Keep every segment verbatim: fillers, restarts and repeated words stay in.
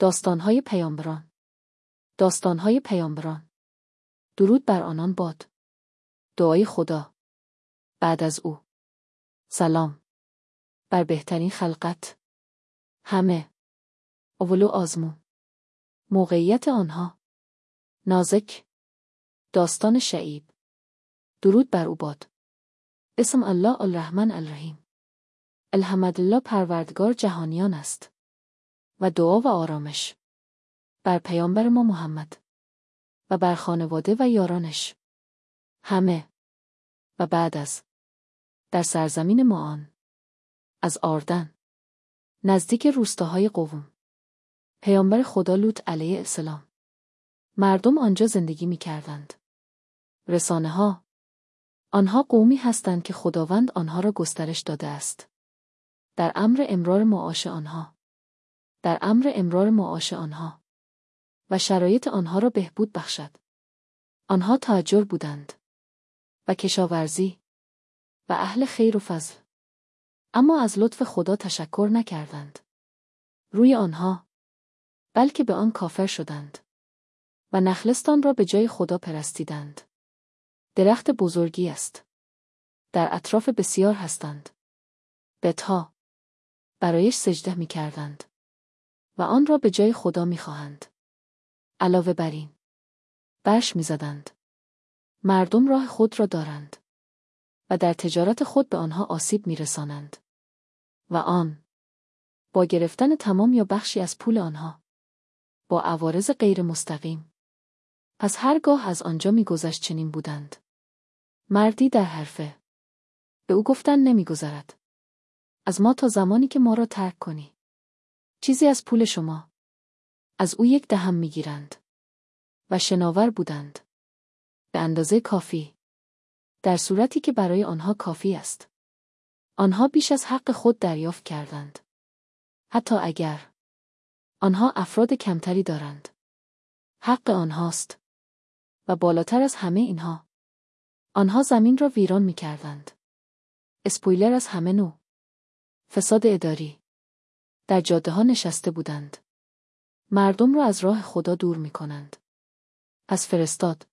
داستان‌های پیامبران. داستان‌های پیامبران. درود بر آنان باد. دعای خدا بعد از او. سلام بر بهترین خلقت. همه اولو آزمون. موقعیت آنها نازک. داستان شعیب. درود بر او باد. اسم الله الرحمن الرحیم. الحمدلله پروردگار جهانیان است. و دعا و آرامش بر پیامبر ما محمد و بر خانواده و یارانش همه و بعد از در سرزمین معان از آردن نزدیک روستاهای قوم. پیامبر خدا لوط علیه السلام. مردم آنجا زندگی می کردند. رسانه ها آنها قومی هستند که خداوند آنها را گسترش داده است. در امر امرار معاش آنها در امر امرار معاش آنها و شرایط آنها را بهبود بخشد. آنها تاجر بودند و کشاورزی و اهل خیر و فضل، اما از لطف خدا تشکر نکردند روی آنها، بلکه به آن کافر شدند و نخلستان را به جای خدا پرستیدند. درخت بزرگی است، در اطراف بسیار هستند. بتها برایش سجده می کردند و آن را به جای خدا می خواهند. علاوه بر این برش می زدند. مردم راه خود را دارند و در تجارت خود به آنها آسیب می رسانند. و آن با گرفتن تمام یا بخشی از پول آنها با عوارض غیر مستقیم. پس هرگاه از آنجا می گذشت چنین بودند. مردی در حرفه به او گفتن نمی گذرد از ما تا زمانی که ما را ترک کنی. چیزی از پول شما. از او یک دهم می گیرند. و شناور بودند. به اندازه کافی. در صورتی که برای آنها کافی است. آنها بیش از حق خود دریافت کردند. حتی اگر آنها افراد کمتری دارند. حق آنهاست. و بالاتر از همه اینها. آنها زمین را ویران می کردند. اسپویلر از همه نوع. فساد اداری. در جاده ها نشسته بودند. مردم را از راه خدا دور می کنند. پس فرستاد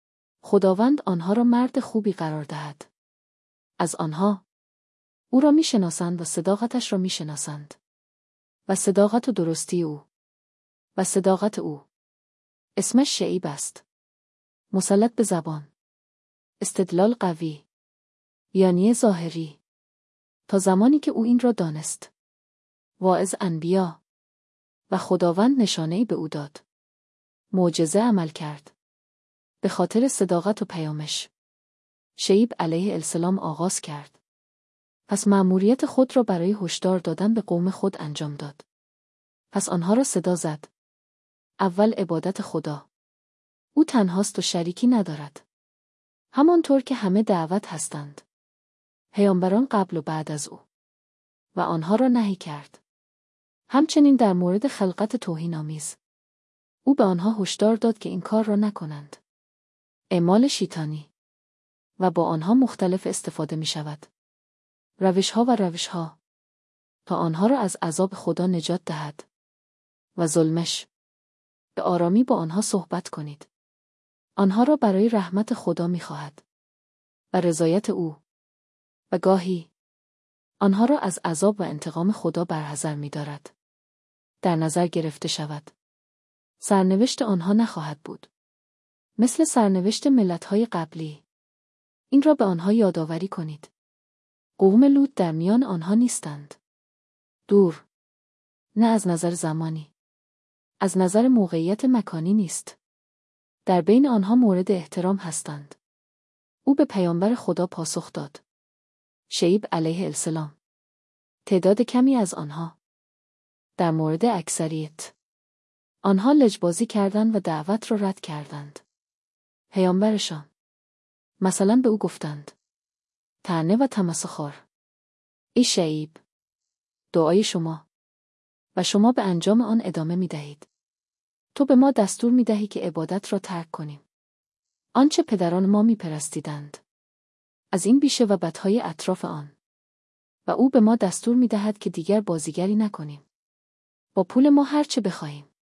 خداوند آنها را مرد خوبی قرار دهد. از آنها او را می شناسند و صداقتش را می شناسند. و صداقت و درستی او. و صداقت او. اسمش شعیب است. مسلط به زبان. استدلال قوی. یعنی ظاهری. تا زمانی که او این را دانست. واعظ انبیا. و خداوند نشانه‌ای به او داد. معجزه عمل کرد. به خاطر صداقت و پیامش. شعیب علیه السلام آغاز کرد. پس مأموریت خود را برای هشدار دادن به قوم خود انجام داد. پس آنها را صدا زد. اول عبادت خدا. او تنهاست و شریکی ندارد. همانطور که همه دعوت هستند. پیامبران قبل و بعد از او. و آنها را نهی کرد. همچنین در مورد خلقت توهین‌آمیز. او به آنها هشدار داد که این کار را نکنند. اعمال شیطانی. و با آنها مختلف استفاده می شود. روشها و روشها. تا آنها را از عذاب خدا نجات دهد. و ظلمش. به آرامی با آنها صحبت کنید. آنها را برای رحمت خدا می خواهد. و رضایت او. و گاهی آنها را از عذاب و انتقام خدا برحذر می دارد. در نظر گرفته شود. سرنوشت آنها نخواهد بود. مثل سرنوشت ملت‌های قبلی. این را به آنها یادآوری کنید. قوم لوط در میان آنها نیستند. دور. نه از نظر زمانی. از نظر موقعیت مکانی نیست. در بین آنها مورد احترام هستند. او به پیامبر خدا پاسخ داد. شعیب علیه السلام. تعداد کمی از آنها. در مورد اکثریت. آنها لجبازی کردند و دعوت را رد کردند. پیامبرشان. مثلا به او گفتند. طعنه و تمسخر. ای شعیب. دعای شما. و شما به انجام آن ادامه می دهید. تو به ما دستور می دهی که عبادت را ترک کنیم. آنچه پدران ما می پرستیدند. از این بیشه و بدهای اطراف آن. و او به ما دستور می دهد که دیگر بازیگری نکنیم. با پول ما هر چه بخواهیم.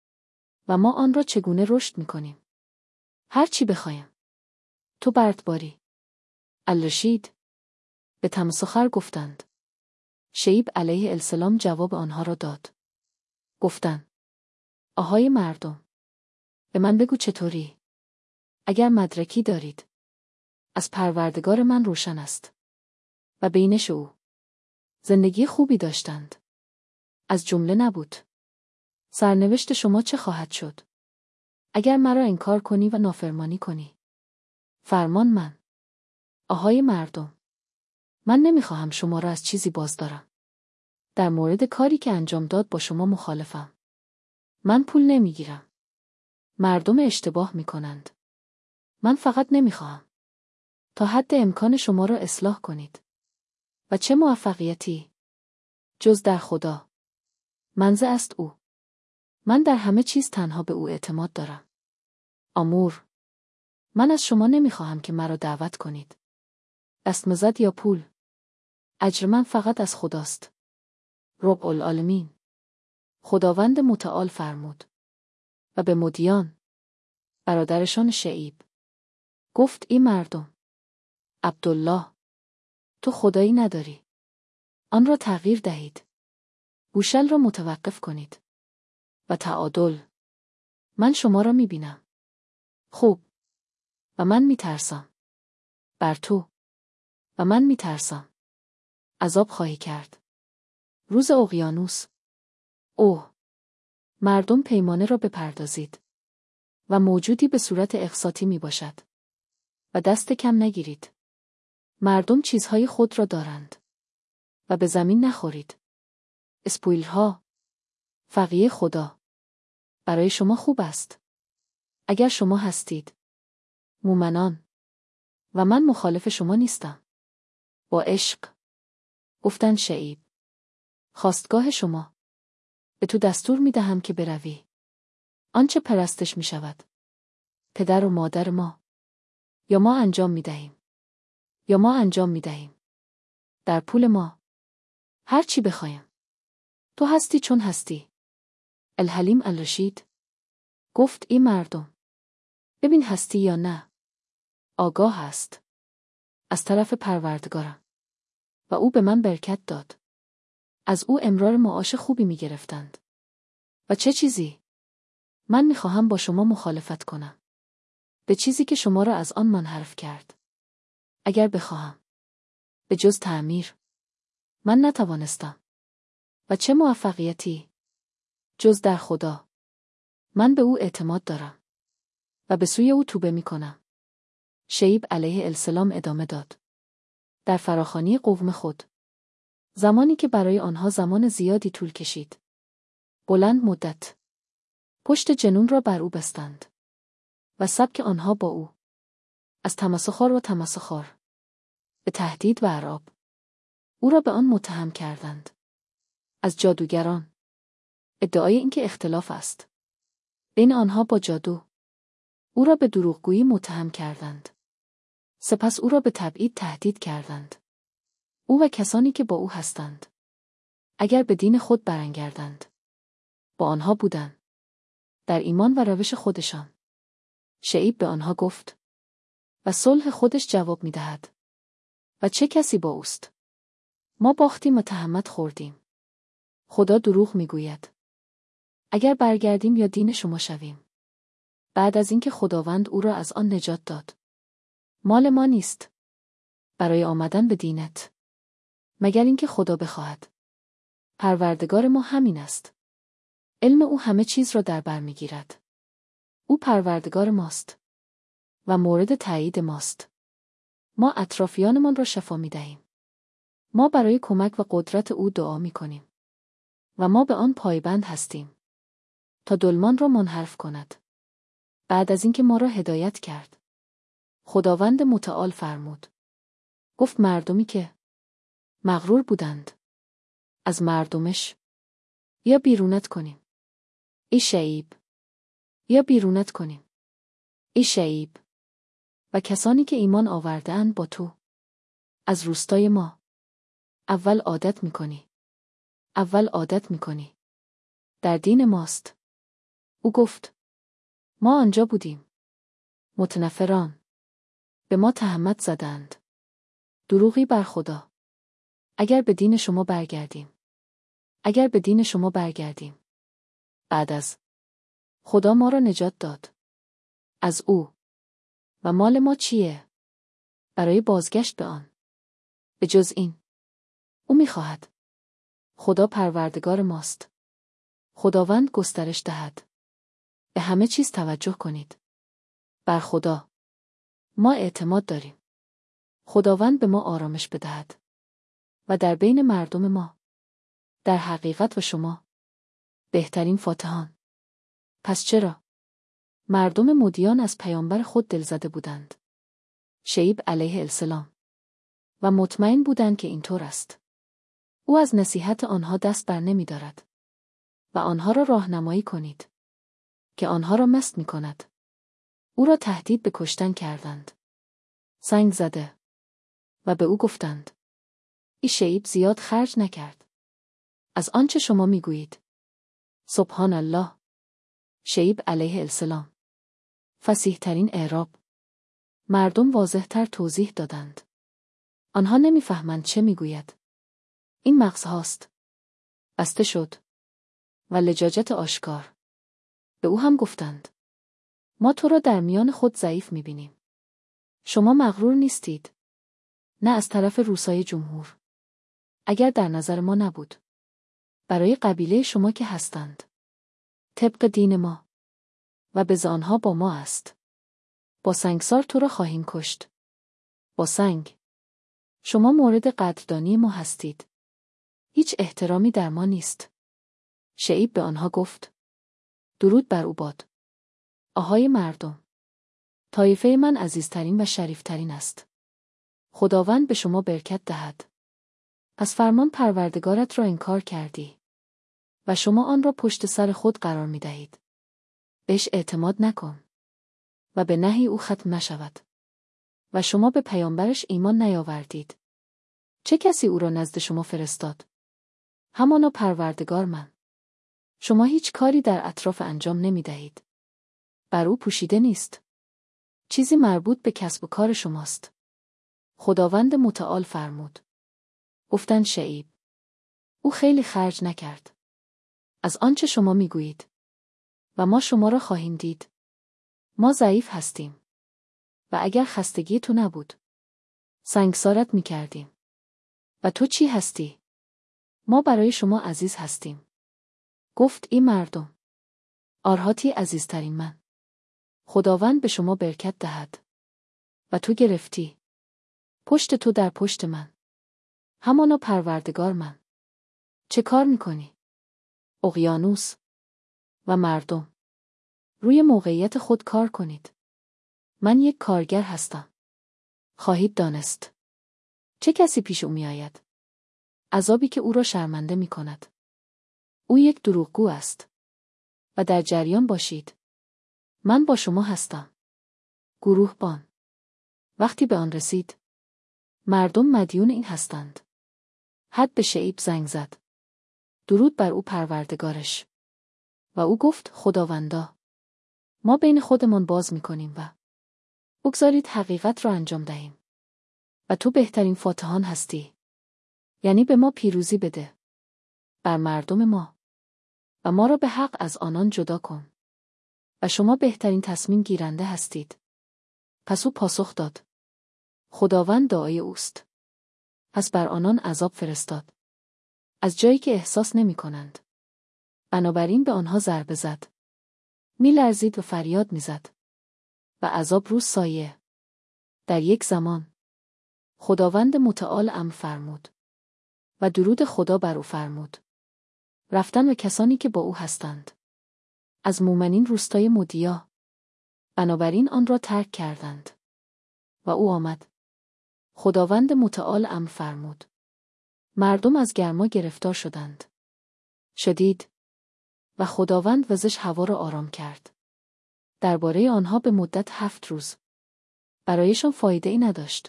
و ما آن را چگونه رشد می‌کنیم؟ هر چی بخوایم. تو بردباری. الرشید. به تمسخر گفتند. شعیب علیه السلام جواب آنها را داد. گفتند: آهای مردم، به من بگو چطوری؟ اگر مدرکی دارید، از پروردگار من روشن است. و بینش او زندگی خوبی داشتند. از جمله نبود. سرنوشت شما چه خواهد شد؟ اگر مرا انکار کنی و نافرمانی کنی. فرمان من. آهای مردم، من نمیخواهم شما را از چیزی باز دارم. در مورد کاری که انجام داد با شما مخالفم. من پول نمیگیرم. مردم اشتباه میکنند. من فقط نمیخواهم تا حد امکان شما را اصلاح کنید. و چه موفقیتی؟ جز در خدا. منزه است او. من در همه چیز تنها به او اعتماد دارم. آمور. من از شما نمیخواهم که مرا دعوت کنید. دستمزد یا پول. اجر من فقط از خداست. رب العالمین. خداوند متعال فرمود. و به مدیان، برادرشان شعیب، گفت: ای مردم، عبدالله، تو خدایی نداری. آن را تغییر دهید. بوشل را متوقف کنید. و تعادل. من شما را میبینم. خوب. و من میترسم. بر تو. و من میترسم. عذاب خواهی کرد. روز اقیانوس. اوه. مردم پیمانه را بپردازید. و موجودی به صورت اقساطی می باشد. و دست کم نگیرید. مردم چیزهای خود را دارند. و به زمین نخورید. اسپویلها. فقیه خدا. برای شما خوب است. اگر شما هستید مومنان. و من مخالف شما نیستم. با عشق. گفتند شعیب: خواستگاه شما. به تو دستور می دهم که بروی. آنچه پرستش می شود. پدر و مادر ما. یا ما انجام می دهیم. یا ما انجام می دهیم. در پول ما. هر چی بخوایم. تو هستی چون هستی. الحلیم الرشید. گفت: ای مردم، ببین هستی یا نه. آگاه است. از طرف پروردگارم. و او به من برکت داد. از او امرار معاش خوبی می گرفتند. و چه چیزی؟ من می خواهم با شما مخالفت کنم. به چیزی که شما را از آن منحرف کرد. اگر بخواهم. به جز تعمیر. من نتوانستم. و چه موفقیتی؟ جز در خدا. من به او اعتماد دارم. و به سوی او توبه می کنم. شعیب علیه السلام ادامه داد. در فراخوانی قوم خود. زمانی که برای آنها زمان زیادی طول کشید. بلند مدت. پشت جنون را بر او بستند. و سبک آنها با او. از تمسخر و تمسخر. به تهدید و عراب. او را به آن متهم کردند. از جادوگران. ادعای اینکه اختلاف است. بین آنها با جادو. او را به دروغگویی متهم کردند. سپس او را به تبعید تهدید کردند. او و کسانی که با او هستند. اگر به دین خود برانگردند. با آنها بودند. در ایمان و روش خودشان. شعیب به آنها گفت. و صلح خودش جواب می دهد. و چه کسی با اوست؟ ما باختیم و تهمت خوردیم. خدا دروغ می گوید. اگر برگردیم یا دین شما شویم. بعد از اینکه خداوند او را از آن نجات داد. مال ما نیست. برای آمدن به دینت. مگر اینکه خدا بخواهد. پروردگار ما همین است. علم او همه چیز را در بر می‌گیرد. او پروردگار ماست. و مورد تایید ماست. ما اطرافیانمان را شفا می‌دهیم. ما برای کمک و قدرت او دعا می‌کنیم. و ما به آن پایبند هستیم. تا دلمان را منحرف کند. بعد از اینکه ما را هدایت کرد. خداوند متعال فرمود. گفت مردمی که مغرور بودند. از مردمش. یا بیرونت کنیم. ای شعیب. یا بیرونت کنیم. ای شعیب. و کسانی که ایمان آورده اند با تو. از روستای ما. اول عادت میکنی. اول عادت میکنی. در دین ماست. او گفت. ما آنجا بودیم. متنفران. به ما تهمت زدند. دروغی بر خدا. اگر به دین شما برگردیم. اگر به دین شما برگردیم. بعد از خدا ما را نجات داد. از او. و مال ما چیه؟ برای بازگشت به آن. به جز این. او می‌خواهد. خدا پروردگار ماست. خداوند گسترش دهد. به همه چیز توجه کنید. بر خدا. ما اعتماد داریم. خداوند به ما آرامش بدهد. و در بین مردم ما. در حقیقت و شما. بهترین فاتحان. پس چرا؟ مردم مدیان از پیامبر خود دلزده بودند. شعیب علیه السلام. و مطمئن بودند که اینطور است. او از نصیحت آنها دست بر نمی دارد. و آنها را راهنمایی کنید. که آنها را مست می کند. او را تهدید به کشتن کردند. سنگ زده. و به او گفتند. این شعیب زیاد خرج نکرد. از آنچه شما می گویید. سبحان الله. شعیب علیه السلام. فصیح ترین اعراب. مردم واضح تر توضیح دادند. آنها نمی فهمند چه می گوید. این مغزهاست. بسته شد. و لجاجت آشکار. به او هم گفتند. ما تو را در میان خود ضعیف می بینیم. شما مغرور نیستید. نه از طرف روسای جمهور. اگر در نظر ما نبود. برای قبیله شما که هستند. طبق دین ما. و به آنها با ما است. با سنگسار تو را خواهیم کشت. با سنگ. شما مورد قدردانی ما هستید. هیچ احترامی در ما نیست. شعیب به آنها گفت. درود بر او باد. آهای مردم. طایفه من عزیزترین و شریفترین است. خداوند به شما برکت دهد. پس فرمان پروردگارت را انکار کردی. و شما آن را پشت سر خود قرار می دهید. بهش اعتماد نکن. و به نهی او ختم نشود. و شما به پیامبرش ایمان نیاوردید. چه کسی او را نزد شما فرستاد؟ همانا پروردگار من. شما هیچ کاری در اطراف انجام نمی دهید. بر او پوشیده نیست. چیزی مربوط به کسب و کار شماست. خداوند متعال فرمود. گفتند شعیب. او خیلی خرج نکرد. از آنچه شما می گویید. و ما شما را خواهیم دید. ما ضعیف هستیم. و اگر خستگی تو نبود. سنگسارت می کردیم. و تو چی هستی؟ ما برای شما عزیز هستیم. گفت این مردم. آرهاتی عزیزترین من. خداوند به شما برکت دهد. و تو گرفتی. پشت تو در پشت من. همانا پروردگار من. چه کار میکنی؟ اقیانوس. و مردم. روی موقعیت خود کار کنید. من یک کارگر هستم. خواهید دانست. چه کسی پیش او می آید؟ عذابی که او را شرمنده می کند. او یک دروغگو است. و در جریان باشید. من با شما هستم. گروه بان. وقتی به آن رسید. مردم مدیون این هستند. حد به شعیب زنگ زد. درود بر او پروردگارش. و او گفت خداوندا. ما بین خودمان باز می کنیم و بگذارید حقیقت را انجام دهیم. و تو بهترین فاتحان هستی. یعنی به ما پیروزی بده. بر مردم ما. و ما را به حق از آنان جدا کن. و شما بهترین تصمیم گیرنده هستید. پس او پاسخ داد. خداوند دعای اوست. پس بر آنان عذاب فرستاد. از جایی که احساس نمی کنند. بنابراین به آنها ضربه زد. می لرزید و فریاد می زد. و عذاب روز سایه. در یک زمان. خداوند متعال امر فرمود. و درود خدا بر او فرمود. رفتن و کسانی که با او هستند. از مومنین روستای مدیا. بنابراین آن را ترک کردند. و او آمد. خداوند متعال امر فرمود. مردم از گرما گرفتار شدند. شدید. و خداوند وزش هوا را آرام کرد. درباره آنها به مدت هفت روز. برایشان فایده ای نداشت.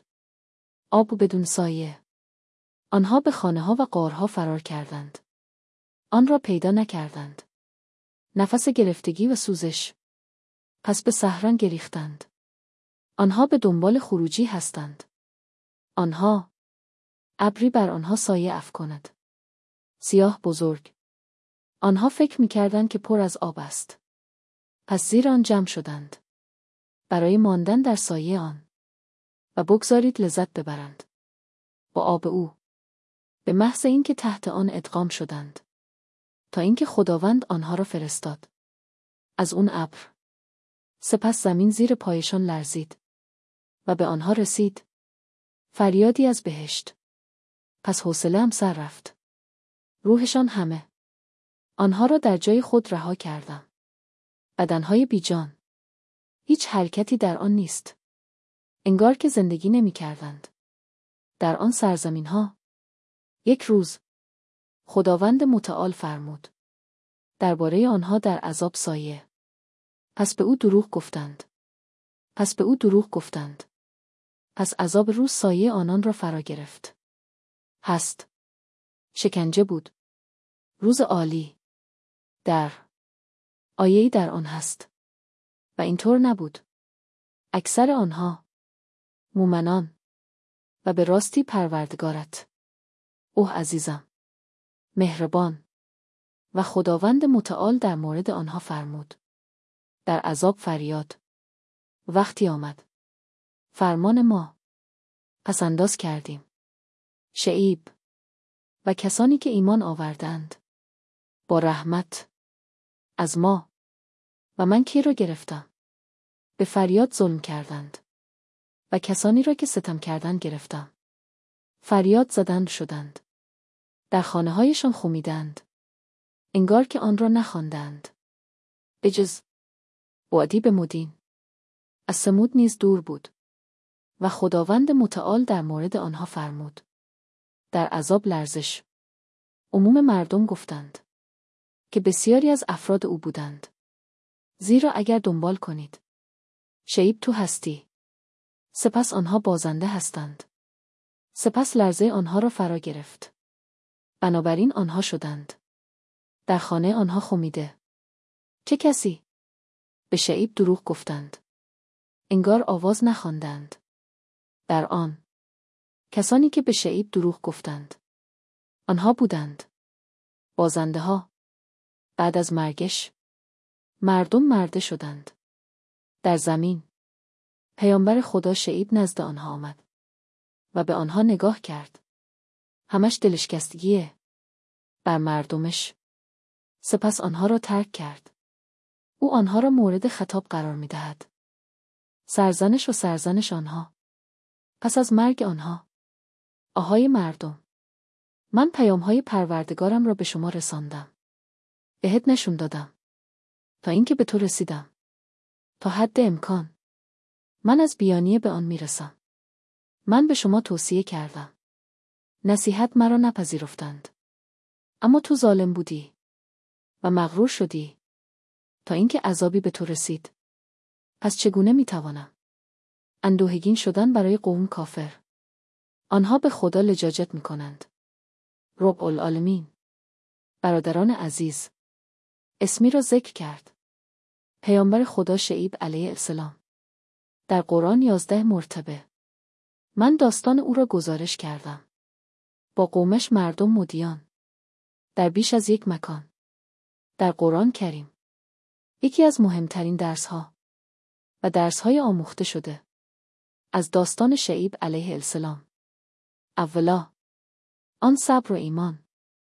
آب بدون سایه. آنها به خانه ها و غارها فرار کردند. آن را پیدا نکردند. نفس گرفتگی و سوزش. پس به صحرا گریختند. آنها به دنبال خروجی هستند. آنها، ابری بر آنها سایه افکند. سیاه بزرگ. آنها فکر می‌کردند که پر از آب است. پس زیر آن جمع شدند. برای ماندن در سایه آن. و بگذارید لذت ببرند. با آب او. به محض اینکه تحت آن ادغام شدند. تا اینکه خداوند آنها را فرستاد. از اون ابر. سپس زمین زیر پایشان لرزید. و به آنها رسید. فریادی از بهشت. پس حوصله‌ام سر رفت. روحشان همه. آنها را در جای خود رها کردم. بدنهای بیجان. هیچ حرکتی در آن نیست. انگار که زندگی نمی کردند. در آن سرزمین ها. یک روز. خداوند متعال فرمود. درباره آنها در عذاب سایه. پس به او دروغ گفتند. پس به او دروغ گفتند. پس عذاب روز سایه آنان را فرا گرفت. هست. شکنجه بود. روز عالی. در. آیه‌ای در آن هست. و اینطور نبود. اکثر آنها. مومنان. و به راستی پروردگارت. اوه عزیزم. مهربان. و خداوند متعال در مورد آنها فرمود. در عذاب فریاد. وقتی آمد. فرمان ما. پس انداز کردیم. شعیب. و کسانی که ایمان آوردند. با رحمت. از ما. و من کی را گرفتم؟ به فریاد ظلم کردند. و کسانی را که ستم کردند گرفتم. فریاد زدند شدند. در خانه هایشان خمیدند. انگار که آن را نخواندند. بجز. وادی به مدین. از ثمود نیز دور بود. و خداوند متعال در مورد آنها فرمود. در عذاب لرزش. عموم مردم گفتند. که بسیاری از افراد او بودند. زیرا اگر دنبال کنید. شعیب تو هستی. سپس آنها بازنده هستند. سپس لرزه آنها را فرا گرفت. بنابراین آنها شدند. در خانه آنها خمیده. چه کسی؟ به شعیب دروغ گفتند. انگار آواز نخواندند. در آن. کسانی که به شعیب دروغ گفتند. آنها بودند. بازنده ها. بعد از مرگش. مردم مرده شدند. در زمین. پیامبر خدا شعیب نزد آنها آمد. و به آنها نگاه کرد. همش دلشکستگیه. بر مردمش. سپس آنها را ترک کرد. او آنها را مورد خطاب قرار می دهد. سرزنش و سرزنش آنها. پس از مرگ آنها. آهای مردم. من پیامهای پروردگارم را به شما رساندم. بهت نشون دادم. تا اینکه به تو رسیدم. تا حد امکان. من از بیانیه به آن می رسم. من به شما توصیه کردم. نصیحت مرا نپذیرفتند. اما تو ظالم بودی. و مغرور شدی. تا اینکه عذابی به تو رسید. پس چگونه می توانم؟ اندوهگین شدن برای قوم کافر. آنها به خدا لجاجت می کنند. رب العالمین. برادران عزیز. اسمی را ذکر کرد. پیامبر خدا شعیب علیه السلام. در قرآن یازده مرتبه. من داستان او را گزارش کردم. با قومش مردم مدیان. در بیش از یک مکان. در قرآن کریم. یکی از مهمترین درسها. و درسهای آموخته شده. از داستان شعیب علیه السلام. اولا. آن صبر و ایمان.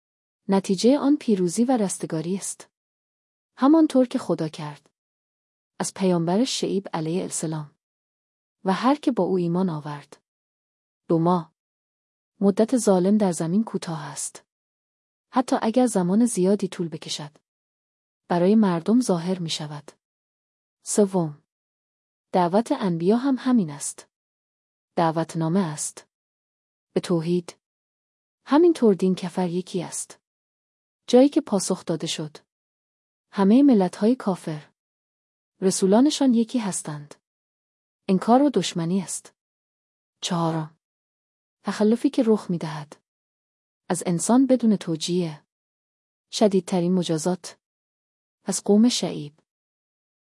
نتیجه آن پیروزی و رستگاری است. همانطور که خدا کرد. از پیامبر شعیب علیه السلام. و هر که با او ایمان آورد. دو ماه. مدت ظالم در زمین کوتاه است. حتی اگر زمان زیادی طول بکشد. برای مردم ظاهر می شود. سوم. دعوت انبیا هم همین است. دعوتنامه است. به توحید. همینطور دین کفر یکی است. جایی که پاسخ داده شد. همه ملت‌های کافر. رسولانشان یکی هستند. انکار و دشمنی است. چهارم. تخلفی که رخ می دهد. از انسان بدون توجیه. شدیدترین مجازات. پس قوم شعیب.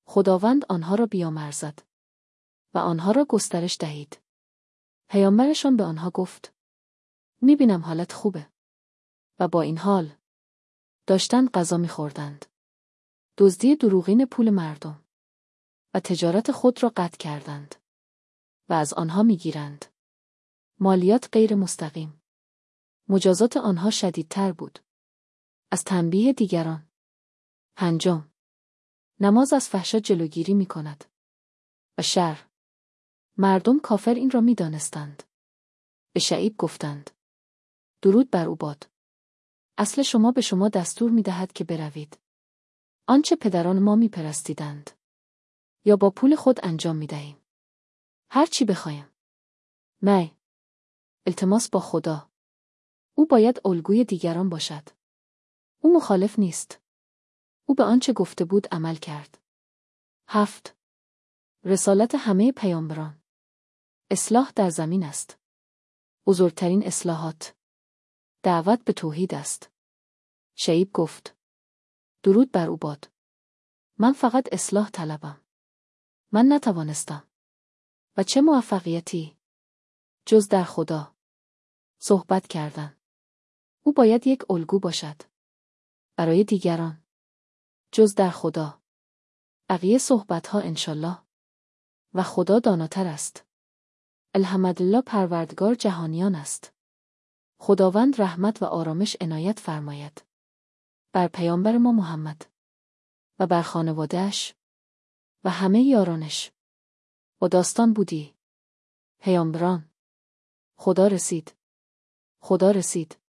خداوند آنها را بیامرزد و آنها را گسترش دهید. پیامبرشان به آنها گفت: میبینم حالت خوبه. و با این حال داشتند غذا میخوردند. دزدی دروغین پول مردم و تجارت خود را قطع کردند و از آنها میگیرند. مالیات غیر مستقیم. مجازات آنها شدیدتر بود از تنبیه دیگران. پنجم، نماز از فحشا جلوگیری می کند و شر. مردم کافر این را می دانستند. به شعیب گفتند: درود بر او باد. اصل شما به شما دستور می دهد که بروید آنچه پدران ما می پرستیدند یا با پول خود انجام می دهیم. هر چی بخوایم. نه. التماس با خدا. او باید الگوی دیگران باشد. او مخالف نیست. او به آنچه گفته بود عمل کرد. هفت. رسالت همه پیامبران. اصلاح در زمین است. بزرگترین اصلاحات دعوت به توحید است. شعیب گفت: درود بر او باد. من فقط اصلاح طلبم. من نتوانستم. و چه موفقیتی جز در خدا صحبت کردن. او باید یک الگو باشد برای دیگران. جز در خدا بقیه صحبتها انشالله. و خدا داناتر است. الحمدلله پروردگار جهانیان است. خداوند رحمت و آرامش عنایت فرماید بر پیامبر ما محمد و بر خانواده‌اش و همه یارانش. با داستان بودی پیامبران. خدا رسید. خدا رسید.